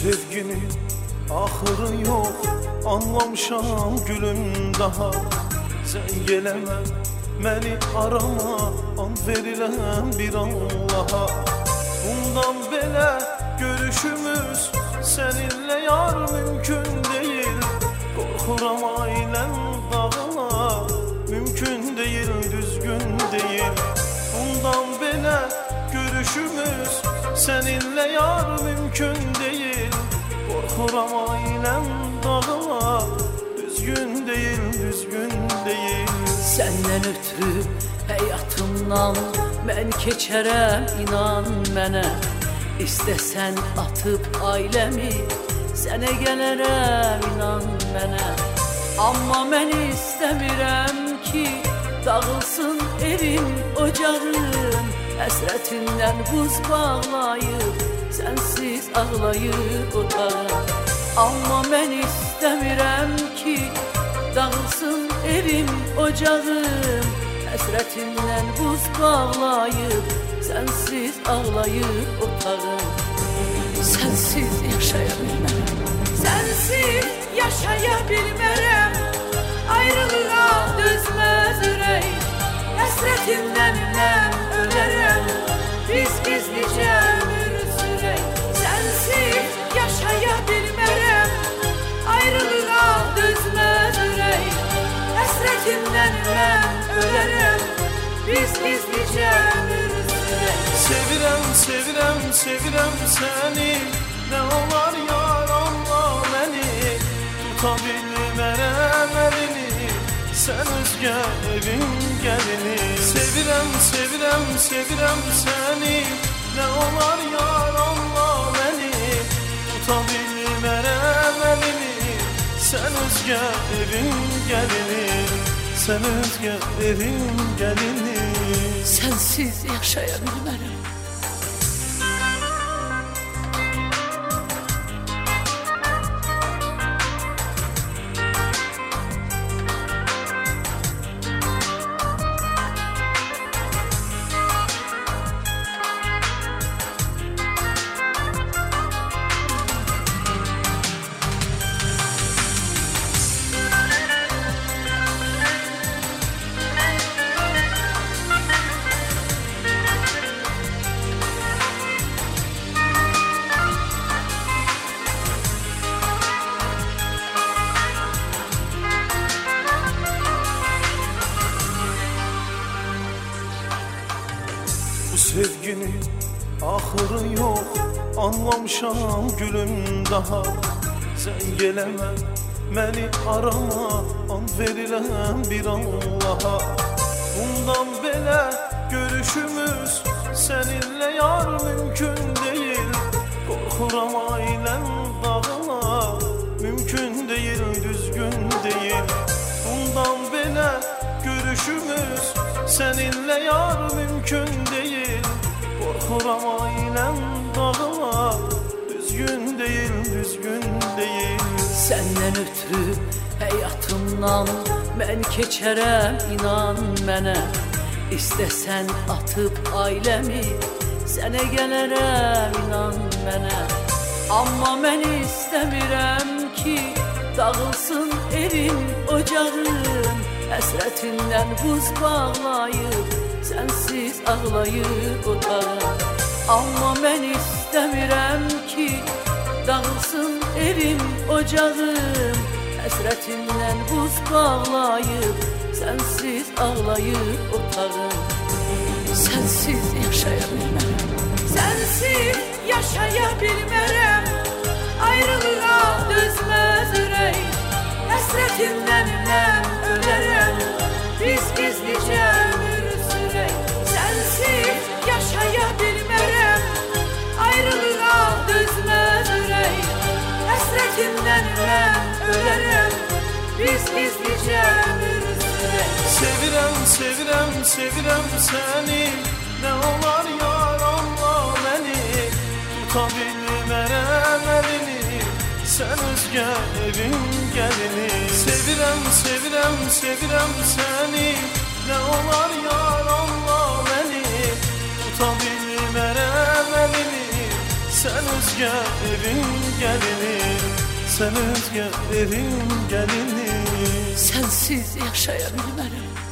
sevginin ahırı yok, anlamışam gülüm daha. Sen geleme, beni arama, an verilem bir Allah'a. Bundan belə görüşümüz seninle yar mümkün değil. Korkuram ailem dağına, mümkün değil, düzgün değil. Bundan belə görüşümüz seninle yar mümkün değil. Korkuram ailem dağına, düzgün değil, düzgün değil. Senden ötürü həyatımdan mən keçərəm, inan mənə. İstəsən atıb ailəmi, sənə gələrəm, inan mənə. Amma mən istəmirəm ki, dağılsın evim, ocağım. Həsrətindən buz bağlayıb, sənsiz ağlayır otağım. Amma mən istəmirəm ki, dağılsın evim, ocağım. Həsrətindən buz bağlayıb, sənsiz ağlayır otağım. Sənsiz yaşaya bilmərəm, sənsiz yaşaya bilmərəm. Ayrılığa dözməz ürək, həsrətindən mən ölərəm. Biz gizlicə ömür sürək, sənsiz yaşaya bilmərəm. Ayrılığa dözməz ürək, həsrətindən mən ölərəm. Biz gizlicə ömür sürək. Sevirəm, sevirəm, sevirəm səni, nə olar yar anla məni. Tuta bilmərəm əlini, sən özgə evin gəlini. Sevirəm, sevirəm, sevirəm səni, nə olar yar anla məni. Tuta bilmərəm əlini, sən özgə evin gəlini. Sən özgə evin gəlini. Sənsiz yaşaya bilmərəm. Bu sevginin ahırı yok, anlamışam gülüm daha. Sen geleme, beni arama, an verilem bir Allah'a. Bundan belə görüşümüz seninle yar mümkün değil. Korkuram ailem dağına, mümkün değil, düzgün değil. Bundan belə görüşümüz seninle yar mümkün değil. Korkuram ailem dağına, düzgün değil, düzgün değil. Səndən ötürü həyatımdan mən keçərəm, inan mənə. İstəsən atıb ailəmi, sənə gələrəm, inan mənə. Amma mən istəmirəm ki, dağılsın evim, ocağım. Həsrətindən buz bağlayıb, sənsiz ağlayır otağım. Amma mən istəmirəm ki, dağılsın evim, ocağım. Həsrətindən buz bağlayıb, sənsiz ağlayır otağım. Sənsiz yaşaya bilmərəm, sənsiz yaşaya bilmərəm. Ayrılığa dözməz ürək, həsrətindən mən ölərəm. Biz gizlicə ömür sürək, sənsiz yaşaya bilmərəm. Ayrılığa dözməz ürək, həsrətindən mən ölərəm. Biz gizlicə ömür sürək. Sevirəm, sevirəm, sevirəm səni, nə olar yar anla məni. Tuta bilmərəm əlini, sən özgə evin gəlini. Sevirəm, sevirəm, sevirəm səni, nə olar yar anla məni. Tuta bilmərəm əlini, sən özgə özgə evin gəlini, sən özgə evin gəlini. Sensiz yaşaya bilmərəm.